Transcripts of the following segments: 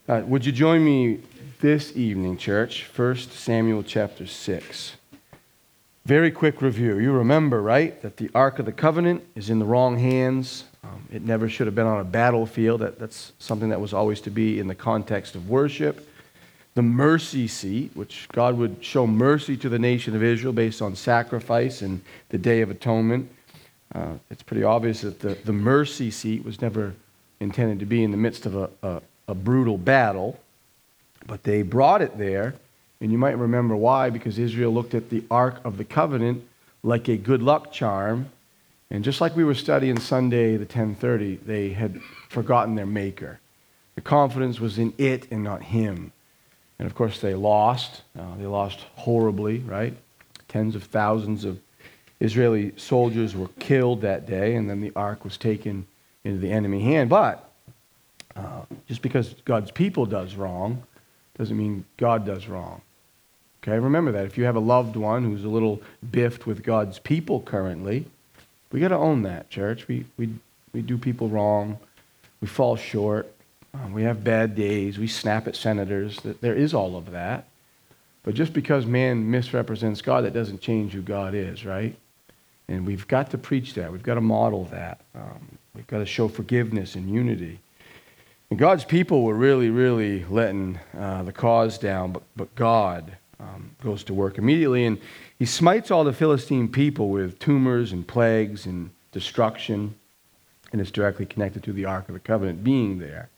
Would you join me this evening, church? 1 Samuel chapter 6. Very quick review. You remember, right, that the Ark of the Covenant is in the wrong hands. It never should have been on a battlefield. That's something that was always to be in the context of worship. The mercy seat, which God would show mercy to the nation of Israel based on sacrifice and the Day of Atonement. It's pretty obvious that the mercy seat was never intended to be in the midst of a brutal battle, but they brought it there, and you might remember why, because Israel looked at the Ark of the Covenant like a good luck charm, and just like we were studying Sunday the 10:30, they had forgotten their maker. The confidence was in it and not him. And of course they lost. They lost horribly, right? Tens of thousands of Israeli soldiers were killed that day, and then the Ark was taken into the enemy hand. But just because God's people does wrong doesn't mean God does wrong. Okay, remember that. If you have a loved one who's a little biffed with God's people currently, we got to own that, church. We do people wrong. We fall short. We have bad days. We snap at senators. There is all of that. But just because man misrepresents God, that doesn't change who God is, right? And we've got to preach that. We've got to model that. We've got to show forgiveness and unity. And God's people were really, really letting the cause down, but God goes to work immediately, and he smites all the Philistine people with tumors and plagues and destruction, and it's directly connected to the Ark of the Covenant being there.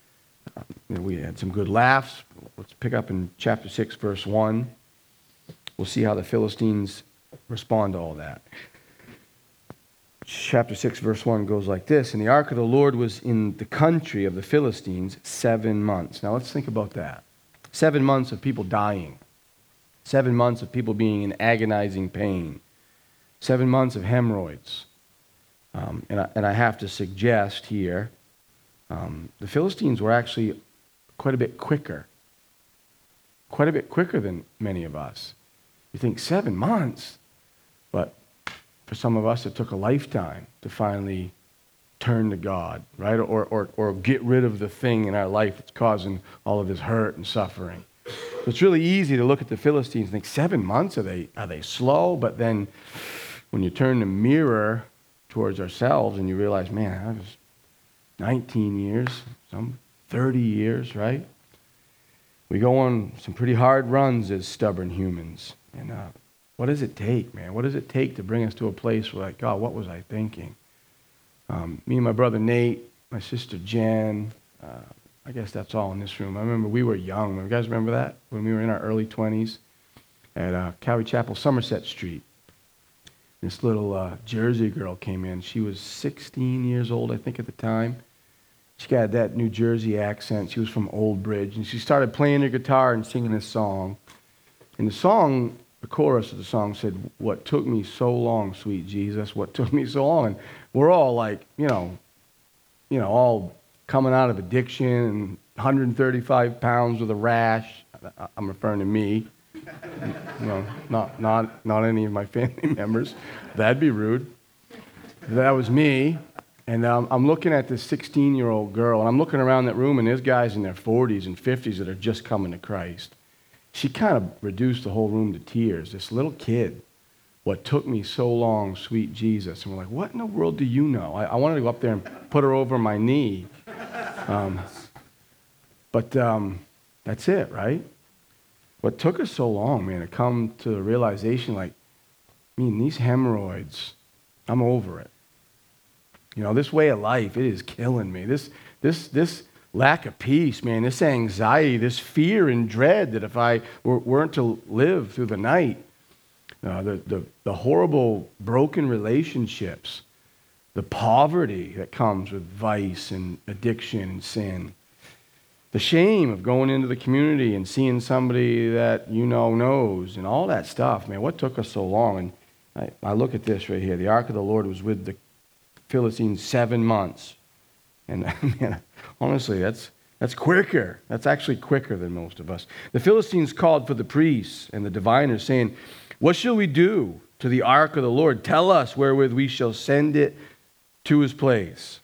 We had some good laughs. Let's pick up in chapter 6, verse 1. We'll see how the Philistines respond to all that. Chapter 6, verse 1 goes like this. And the ark of the Lord was in the country of the Philistines 7 months. Now let's think about that. 7 months of people dying. 7 months of people being in agonizing pain. 7 months of hemorrhoids. And I have to suggest here, the Philistines were actually quite a bit quicker. Quite a bit quicker than many of us. You think 7 months? But for some of us, it took a lifetime to finally turn to God, right? Or get rid of the thing in our life that's causing all of this hurt and suffering. So it's really easy to look at the Philistines and think, 7 months? Are they slow? But then when you turn the mirror towards ourselves and you realize, man, I was 19 years, some 30 years, right? We go on some pretty hard runs as stubborn humans. And what does it take, man? What does it take to bring us to a place where, like, God, what was I thinking? Me and my brother Nate, my sister Jen, I guess that's all in this room. I remember we were young. You guys remember that? When we were in our early 20s at Calvary Chapel, Somerset Street. This little Jersey girl came in. She was 16 years old, I think, at the time. She got that New Jersey accent. She was from Old Bridge. And she started playing her guitar and singing this song. And the song, the chorus of the song said, "What took me so long, sweet Jesus, what took me so long?" And we're all like, you know, all coming out of addiction and 135 pounds with a rash. I'm referring to me. Not any of my family members. That'd be rude. That was me. And I'm looking at this 16-year-old girl, and I'm looking around that room, and there's guys in their 40s and 50s that are just coming to Christ. She kind of reduced the whole room to tears. This little kid, what took me so long, sweet Jesus. And we're like, what in the world do you know? I wanted to go up there and put her over my knee. But that's it, right? What took us so long, man, to come to the realization, like, I mean, these hemorrhoids, I'm over it. You know, this way of life, it is killing me. This lack of peace, man, this anxiety, this fear and dread that if I weren't to live through the night, the horrible broken relationships, the poverty that comes with vice and addiction and sin, the shame of going into the community and seeing somebody that you know knows and all that stuff, man, what took us so long? And I look at this right here. The ark of the Lord was with the Philistines 7 months. And man, honestly, that's quicker. That's actually quicker than most of us. The Philistines called for the priests and the diviners, saying, "What shall we do to the ark of the Lord? Tell us wherewith we shall send it to his place."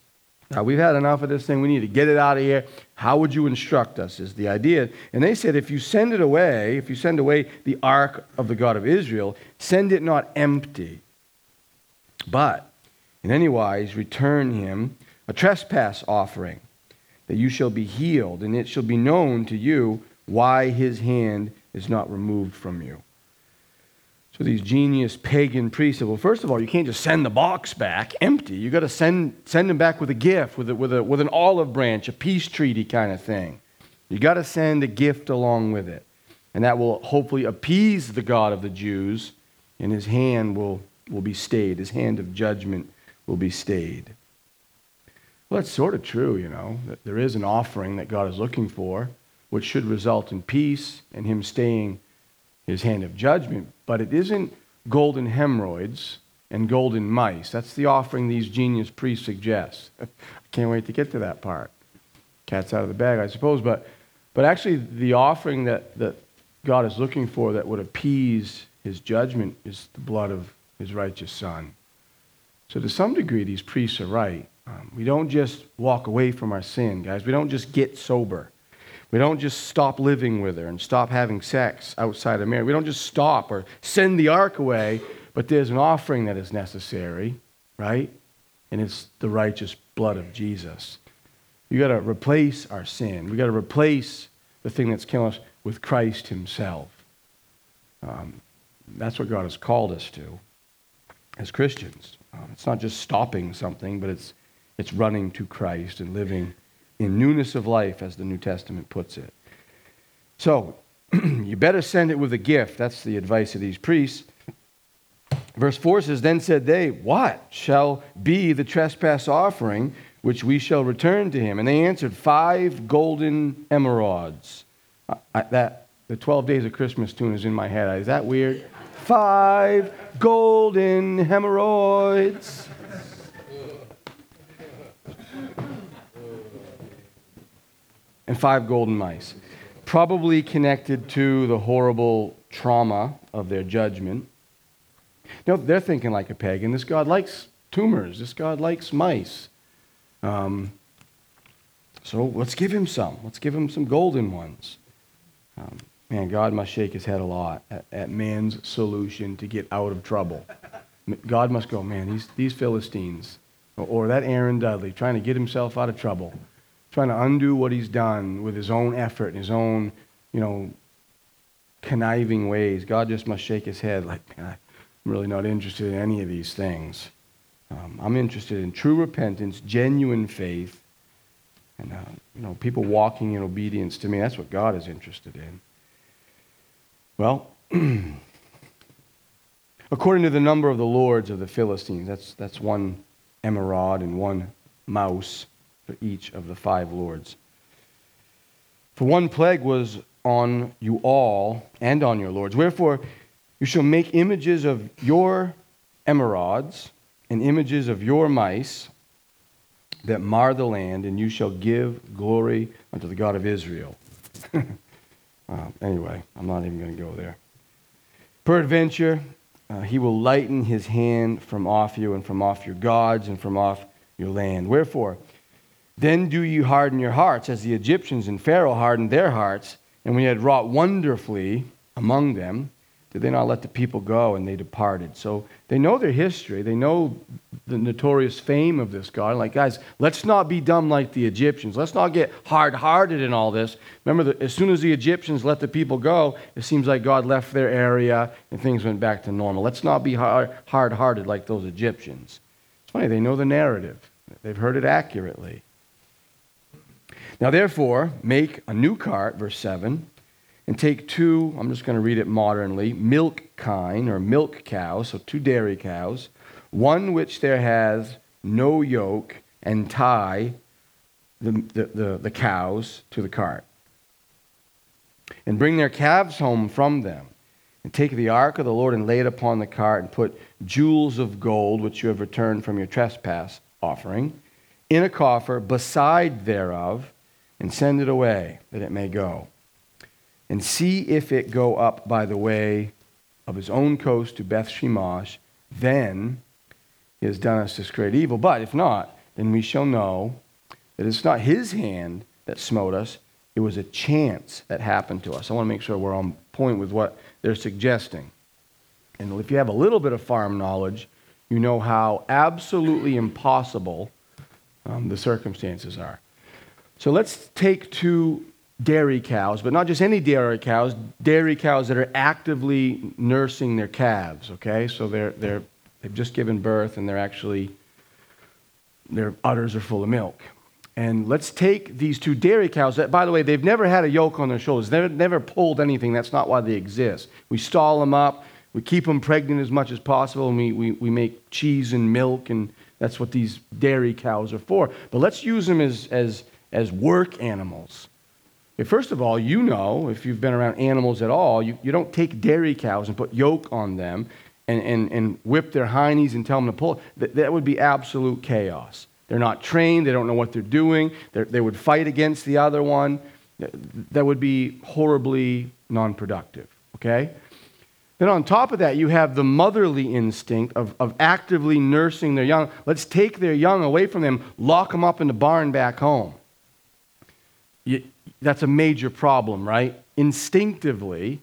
Now, we've had enough of this thing. We need to get it out of here. How would you instruct us is the idea. And they said, if you send away the ark of the God of Israel, send it not empty, but in any wise return him a trespass offering, that you shall be healed, and it shall be known to you why his hand is not removed from you. So these genius pagan priests said, well, first of all, you can't just send the box back empty. You got to send them back with a gift, with an olive branch, a peace treaty kind of thing. You got to send a gift along with it. And that will hopefully appease the God of the Jews, and his hand will be stayed. His hand of judgment will be stayed. Well, that's sort of true, that there is an offering that God is looking for, which should result in peace and him staying his hand of judgment. But it isn't golden hemorrhoids and golden mice. That's the offering these genius priests suggest. I can't wait to get to that part. Cat's out of the bag, I suppose. But actually, the offering that God is looking for that would appease his judgment is the blood of his righteous Son. So to some degree, these priests are right. We don't just walk away from our sin, guys. We don't just get sober. We don't just stop living with her and stop having sex outside of marriage. We don't just stop or send the ark away, but there's an offering that is necessary, right? And it's the righteous blood of Jesus. You got to replace our sin. We got to replace the thing that's killing us with Christ himself. That's what God has called us to as Christians. It's not just stopping something, but it's running to Christ and living in newness of life, as the New Testament puts it. So, you better send it with a gift. That's the advice of these priests. Verse 4 says, then said they, what shall be the trespass offering which we shall return to him? And they answered, 5 golden emerods. The 12 Days of Christmas tune is in my head. Is that weird? 5 golden hemorrhoids. And 5 golden mice. Probably connected to the horrible trauma of their judgment. They're thinking like a pagan. This God likes tumors. This God likes mice. So let's give him some. Let's give him some golden ones. Man, God must shake his head a lot at man's solution to get out of trouble. God must go, man, these Philistines, or that Aaron Dudley, trying to get himself out of trouble, trying to undo what he's done with his own effort and his own, conniving ways. God just must shake his head like, man, I'm really not interested in any of these things. I'm interested in true repentance, genuine faith, and people walking in obedience to me. That's what God is interested in. Well, according to the number of the lords of the Philistines, that's 1 emerald and 1 mouse for each of the 5 lords. For 1 plague was on you all and on your lords. Wherefore you shall make images of your emerods and images of your mice that mar the land, and you shall give glory unto the God of Israel. Anyway, I'm not even going to go there. Peradventure, he will lighten his hand from off you and from off your gods and from off your land. Wherefore, then do you harden your hearts, as the Egyptians and Pharaoh hardened their hearts, and when he had wrought wonderfully among them, did they not let the people go, and they departed. So they know their history. They know the notorious fame of this God. Like, guys, let's not be dumb like the Egyptians. Let's not get hard-hearted in all this. Remember, as soon as the Egyptians let the people go, it seems like God left their area and things went back to normal. Let's not be hard-hearted like those Egyptians. It's funny, they know the narrative. They've heard it accurately. Now, therefore, make a new cart, verse 7, and take 2, I'm just going to read it modernly, milk kine or milk cows, so 2 dairy cows, one which there has no yoke, and tie the cows to the cart. And bring their calves home from them, and take the ark of the Lord and lay it upon the cart, and put jewels of gold, which you have returned from your trespass offering, in a coffer beside thereof, and send it away, that it may go. And see if it go up by the way of his own coast to Beth Shemesh, then he has done us this great evil. But if not, then we shall know that it's not his hand that smote us. It was a chance that happened to us. I want to make sure we're on point with what they're suggesting. And if you have a little bit of farm knowledge, you know how absolutely impossible the circumstances are. So let's take two dairy cows, but not just any dairy cows that are actively nursing their calves, okay? So they've just given birth and their udders are full of milk. And let's take these two dairy cows that, by the way, they've never had a yoke on their shoulders. They've never pulled anything. That's not why they exist. We stall them up. We keep them pregnant as much as possible, and we make cheese and milk, and that's what these dairy cows are for. But let's use them as work animals. Okay, first of all, you know, if you've been around animals at all, you don't take dairy cows and put yoke on them and whip their hindies and tell them to pull. That would be absolute chaos. They're not trained. They don't know what they're doing. They would fight against the other one. That would be horribly non-productive, okay? Then on top of that, you have the motherly instinct of actively nursing their young. Let's take their young away from them, lock them up in the barn back home. That's a major problem, right? Instinctively,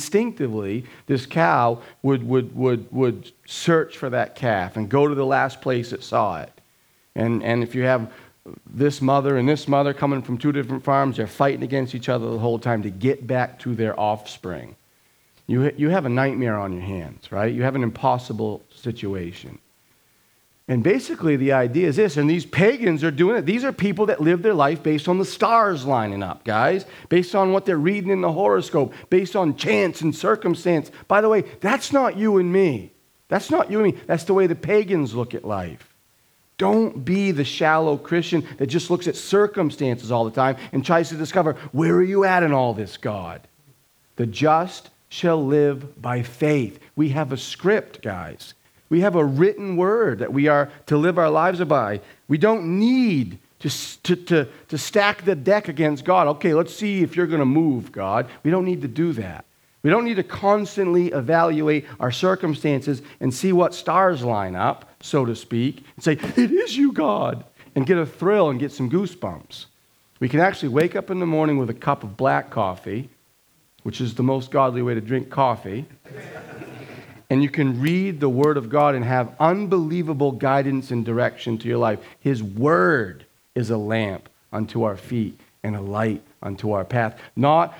this cow would search for that calf and go to the last place it saw it. And if you have this mother and this mother coming from two different farms, they're fighting against each other the whole time to get back to their offspring. You have a nightmare on your hands, right? You have an impossible situation. And basically the idea is this, and these pagans are doing it. These are people that live their life based on the stars lining up, guys, based on what they're reading in the horoscope, based on chance and circumstance. By the way, that's not you and me. That's not you and me. That's the way the pagans look at life. Don't be the shallow Christian that just looks at circumstances all the time and tries to discover, where are you at in all this, God? The just shall live by faith. We have a script, guys. We have a written word that we are to live our lives by. We don't need to stack the deck against God. Okay, let's see if you're going to move, God. We don't need to do that. We don't need to constantly evaluate our circumstances and see what stars line up, so to speak, and say, it is you, God, and get a thrill and get some goosebumps. We can actually wake up in the morning with a cup of black coffee, which is the most godly way to drink coffee, and you can read the Word of God and have unbelievable guidance and direction to your life. His Word is a lamp unto our feet and a light unto our path. Not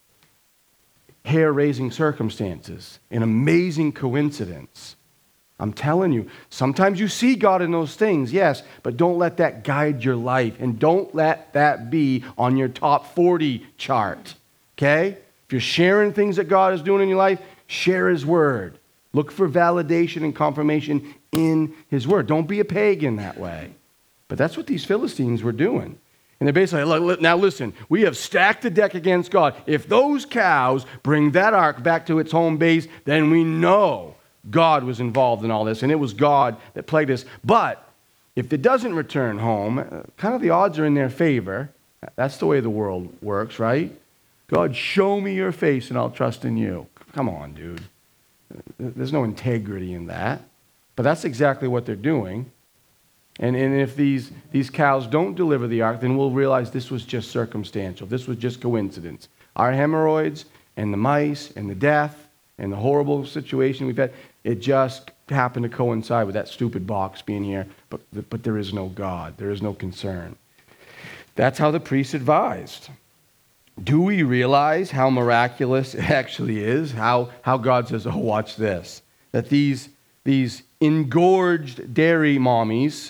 hair-raising circumstances, an amazing coincidence. I'm telling you, sometimes you see God in those things, yes, but don't let that guide your life, and don't let that be on your top 40 chart, okay? If you're sharing things that God is doing in your life, share His Word. Look for validation and confirmation in His Word. Don't be a pagan that way. But that's what these Philistines were doing. And they're basically, look, now listen, we have stacked the deck against God. If those cows bring that ark back to its home base, then we know God was involved in all this, and it was God that plagued us. But if it doesn't return home, kind of the odds are in their favor. That's the way the world works, right? God, show me your face and I'll trust in you. Come on, dude. There's no integrity in that. But that's exactly what they're doing. And if these cows don't deliver the ark, then we'll realize this was just circumstantial. This was just coincidence. Our hemorrhoids and the mice and the death and the horrible situation we've had, it just happened to coincide with that stupid box being here. But there is no God. There is no concern. That's how the priests advised. Do we realize how miraculous it actually is? How God says, oh, watch this. That these engorged dairy mommies,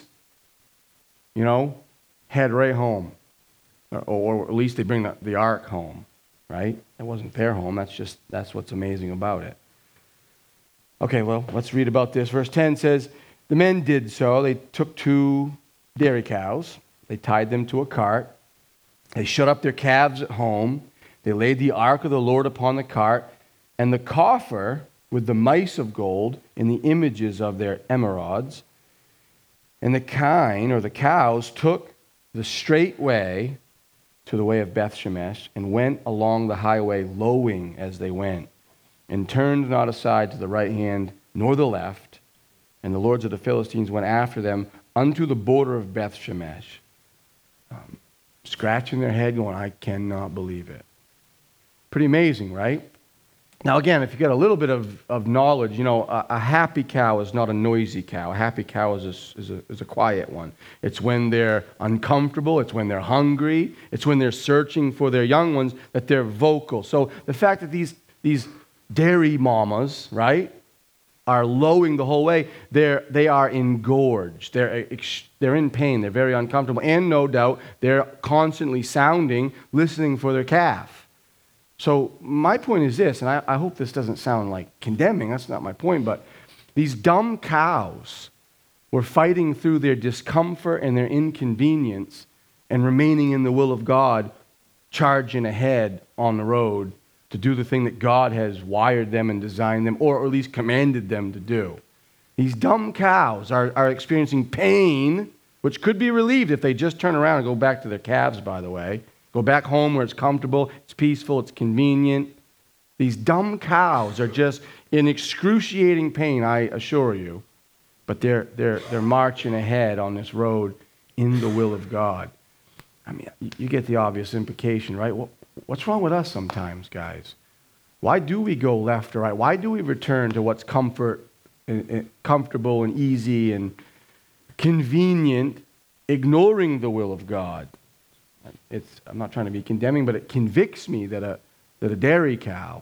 head right home. Or at least they bring the ark home, right? It wasn't their home. That's what's amazing about it. Okay, well, let's read about this. Verse 10 says, the men did so. They took 2 dairy cows. They tied them to a cart. They shut up their calves at home. They laid the ark of the Lord upon the cart, and the coffer with the mice of gold in the images of their emerods. And the kine, or the cows, took the straight way to the way of Beth-Shemesh and went along the highway lowing as they went, and turned not aside to the right hand nor the left. And the lords of the Philistines went after them unto the border of Beth Shemesh, scratching their head going, I cannot believe it. Pretty amazing, right? Now, again, if you get a little bit of knowledge, a happy cow is not a noisy cow. A happy cow is a quiet one. It's when they're uncomfortable. It's when they're hungry. It's when they're searching for their young ones that they're vocal. So the fact that these dairy mamas, right, are lowing the whole way, they are engorged. They're in pain. They're very uncomfortable. And no doubt, they're constantly sounding, listening for their calf. So my point is this, and I hope this doesn't sound like condemning, that's not my point, but these dumb cows were fighting through their discomfort and their inconvenience and remaining in the will of God, charging ahead on the road to do the thing that God has wired them and designed them, or at least commanded them to do. These dumb cows are experiencing pain, which could be relieved if they just turn around and go back to their calves, by the way. Go back home where it's comfortable, it's peaceful, it's convenient. These dumb cows are just in excruciating pain, I assure you. But they're marching ahead on this road in the will of God. I mean, you get the obvious implication, right? Well, what's wrong with us sometimes, guys? Why do we go left or right? Why do we return to what's comfortable and easy and convenient, ignoring the will of God? I'm not trying to be condemning, but it convicts me that a dairy cow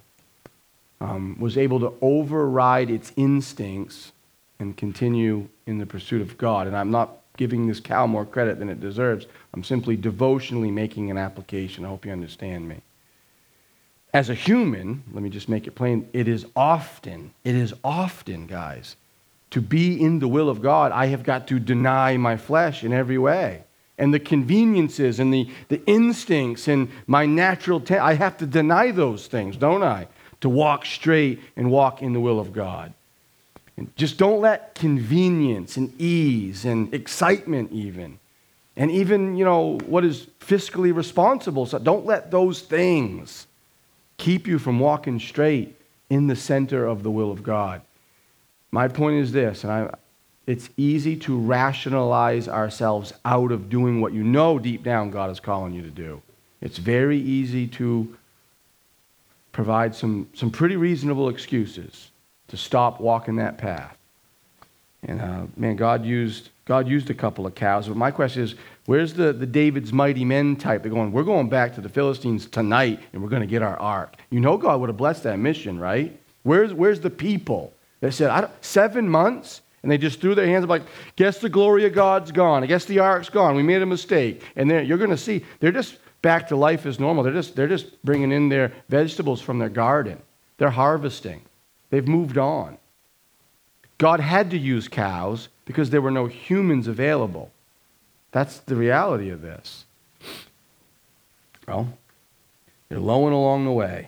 was able to override its instincts and continue in the pursuit of God. And I'm not giving this cow more credit than it deserves. I'm simply devotionally making an application. I hope you understand me. As a human, let me just make it plain, it is often, guys, to be in the will of God, I have got to deny my flesh in every way. And the conveniences and the instincts and my natural I have to deny those things, don't I? To walk straight and walk in the will of God. And just don't let convenience and ease and excitement even, and even, what is fiscally responsible, so don't let those things keep you from walking straight in the center of the will of God. My point is this, and it's easy to rationalize ourselves out of doing what deep down God is calling you to do. It's very easy to provide some pretty reasonable excuses to stop walking that path. And God used a couple of cows. But my question is, where's the David's mighty men type? They're going, we're going back to the Philistines tonight, and we're going to get our ark. God would have blessed that mission, right? Where's the people that said, 7 months? And they just threw their hands up like, guess the glory of God's gone. I guess the ark's gone. We made a mistake. And you're going to see, they're just back to life as normal. They're just bringing in their vegetables from their garden. They're harvesting. They've moved on. God had to use cows because there were no humans available. That's the reality of this. Well, they're lowing along the way.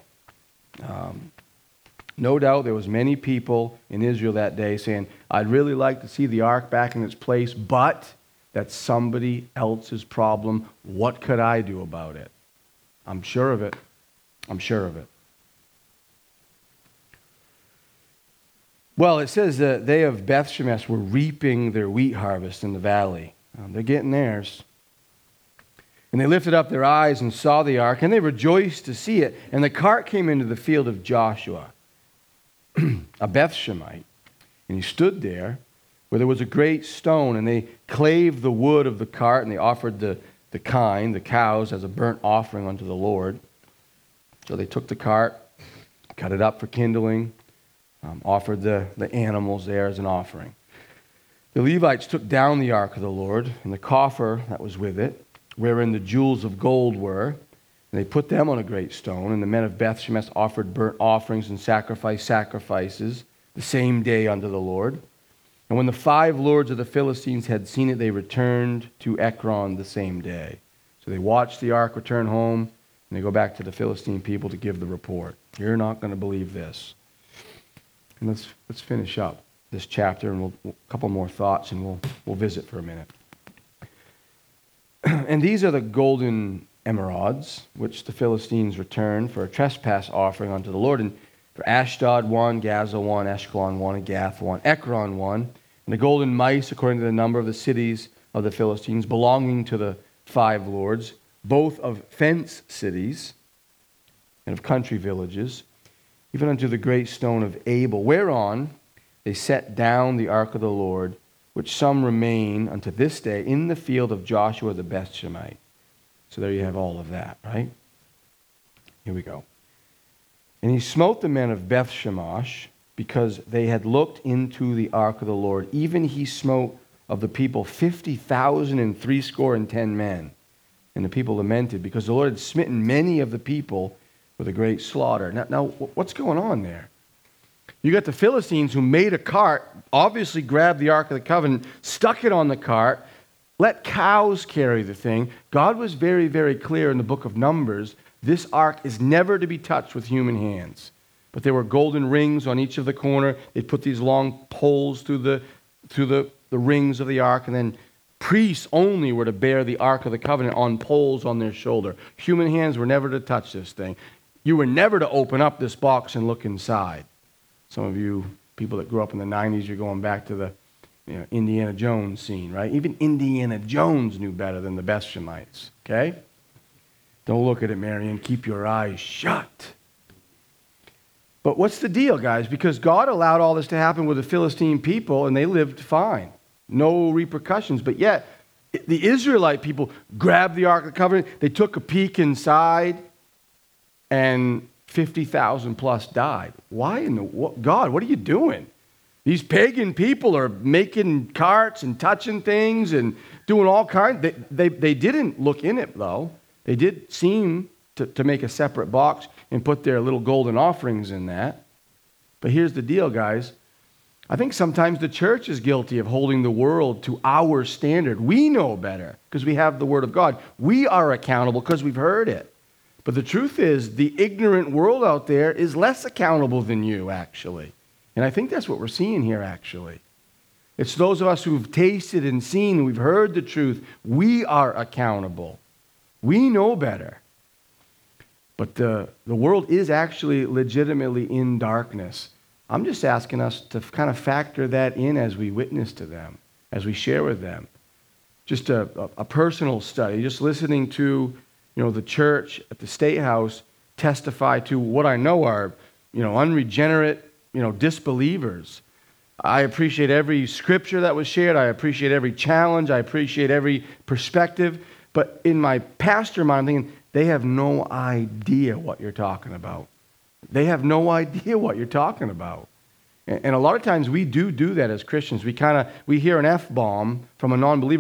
No doubt there was many people in Israel that day saying, I'd really like to see the ark back in its place, but that's somebody else's problem. What could I do about it? I'm sure of it. Well, it says that they of Beth Shemesh were reaping their wheat harvest in the valley. They're getting theirs. And they lifted up their eyes and saw the ark, and they rejoiced to see it. And the cart came into the field of Joshua, a Bethshemite, and he stood there where there was a great stone, and they clave the wood of the cart, and they offered the cows, as a burnt offering unto the Lord. So they took the cart, cut it up for kindling, offered the animals there as an offering. The Levites took down the ark of the Lord and the coffer that was with it, wherein the jewels of gold were, and they put them on a great stone, and the men of Beth Shemesh offered burnt offerings and sacrifices the same day unto the Lord. And when the 5 lords of the Philistines had seen it, they returned to Ekron the same day. So they watched the ark return home, and they go back to the Philistine people to give the report. You're not going to believe this. And let's finish up this chapter, and a couple more thoughts, and we'll visit for a minute. And these are the golden emerods, which the Philistines returned for a trespass offering unto the Lord. And for Ashdod 1, Gaza 1, Ashkelon 1, and Gath 1, Ekron 1. And the golden mice, according to the number of the cities of the Philistines, belonging to the 5 lords, both of fenced cities and of country villages, even unto the great stone of Abel, whereon they set down the ark of the Lord, which some remain unto this day in the field of Joshua the Bethshemite. So there you have all of that, right? Here we go. And he smote the men of Bethshemesh, because they had looked into the ark of the Lord. Even he smote of the people 50,000 and 70 men. And the people lamented, because the Lord had smitten many of the people with a great slaughter. Now, what's going on there? You got the Philistines who made a cart, obviously grabbed the Ark of the Covenant, stuck it on the cart, let cows carry the thing. God was very, very clear in the book of Numbers, this ark is never to be touched with human hands. But there were golden rings on each of the corner. They put these long poles through the rings of the ark, and then priests only were to bear the Ark of the Covenant on poles on their shoulder. Human hands were never to touch this thing. You were never to open up this box and look inside. Some of you people that grew up in the 90s, you're going back to the Indiana Jones scene, right? Even Indiana Jones knew better than the Bethshemites, okay? Don't look at it, Marion. Keep your eyes shut. But what's the deal, guys? Because God allowed all this to happen with the Philistine people, and they lived fine. No repercussions. But yet, the Israelite people grabbed the Ark of the Covenant. They took a peek inside, and 50,000 plus died. Why in the God, what are you doing? These pagan people are making carts and touching things and doing all kinds. They didn't look in it, though. They did seem to make a separate box and put their little golden offerings in that. But here's the deal, guys. I think sometimes the church is guilty of holding the world to our standard. We know better because we have the Word of God. We are accountable because we've heard it. But the truth is, the ignorant world out there is less accountable than you, actually. And I think that's what we're seeing here, actually. It's those of us who've tasted and seen, we've heard the truth. We are accountable. We know better. But the world is actually legitimately in darkness. I'm just asking us to kind of factor that in as we witness to them, as we share with them. Just a personal study, just listening to the church at the State House testify to what I know are unregenerate disbelievers. I appreciate every scripture that was shared. I appreciate every challenge. I appreciate every perspective. But in my pastor mind, I'm thinking, they have no idea what you're talking about. They have no idea what you're talking about. And a lot of times we do that as Christians. We hear an F-bomb from a non-believer.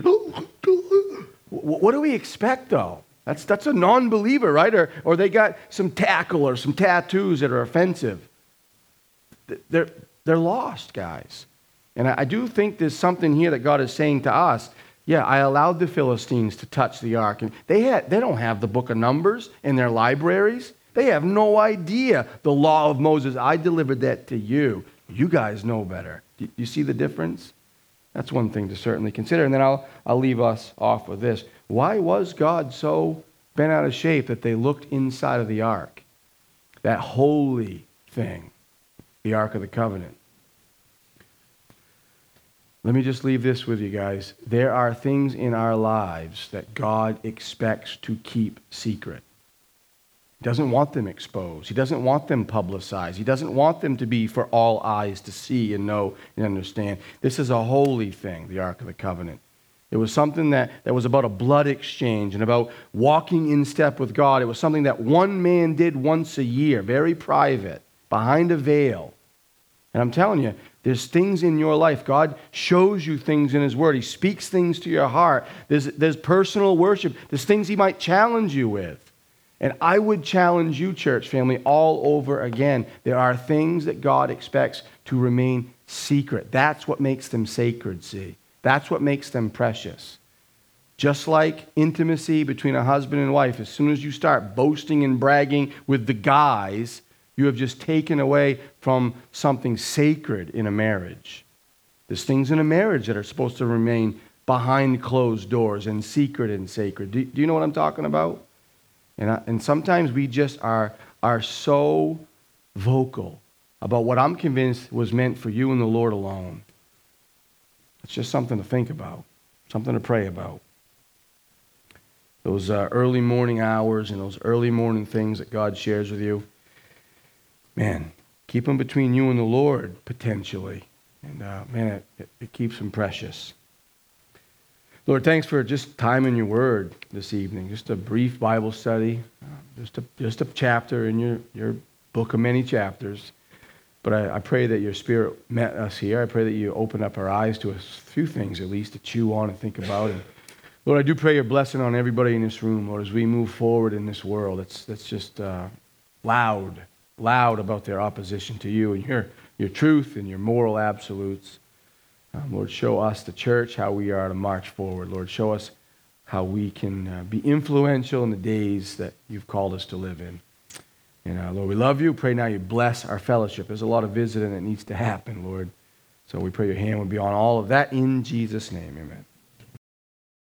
What do we expect, though? That's a non-believer, right? Or they got some tackle or some tattoos that are offensive. They're lost, guys. And I do think there's something here that God is saying to us. Yeah, I allowed the Philistines to touch the ark. And they don't have the book of Numbers in their libraries. They have no idea the law of Moses. I delivered that to you. You guys know better. Do you see the difference? That's one thing to certainly consider. And then I'll leave us off with this. Why was God so bent out of shape that they looked inside of the ark? That holy thing, the Ark of the Covenant. Let me just leave this with you guys. There are things in our lives that God expects to keep secret. He doesn't want them exposed. He doesn't want them publicized. He doesn't want them to be for all eyes to see and know and understand. This is a holy thing, the Ark of the Covenant. It was something that was about a blood exchange and about walking in step with God. It was something that one man did once a year, very private, behind a veil. And I'm telling you, there's things in your life. God shows you things in His Word. He speaks things to your heart. There's personal worship. There's things He might challenge you with. And I would challenge you, church family, all over again. There are things that God expects to remain secret. That's what makes them sacred, see? That's what makes them precious. Just like intimacy between a husband and wife, as soon as you start boasting and bragging with the guys, you have just taken away from something sacred in a marriage. There's things in a marriage that are supposed to remain behind closed doors and secret and sacred. Do you know what I'm talking about? And sometimes we just are so vocal about what I'm convinced was meant for you and the Lord alone. It's just something to think about, something to pray about. Those early morning hours and those early morning things that God shares with you, man, keep them between you and the Lord, potentially. And, man, it keeps them precious. Lord, thanks for just time in your word this evening. Just a brief Bible study, just a chapter in your book of many chapters. But I pray that your Spirit met us here. I pray that you open up our eyes to a few things, at least, to chew on and think about. And Lord, I do pray your blessing on everybody in this room, Lord, as we move forward in this world. That's just loud about their opposition to you and your truth and your moral absolutes. Lord, show us, the church, how we are to march forward. Lord, show us how we can be influential in the days that you've called us to live in. And Lord, we love you. Pray now you bless our fellowship. There's a lot of visiting that needs to happen, Lord. So we pray your hand would be on all of that in Jesus' name. Amen.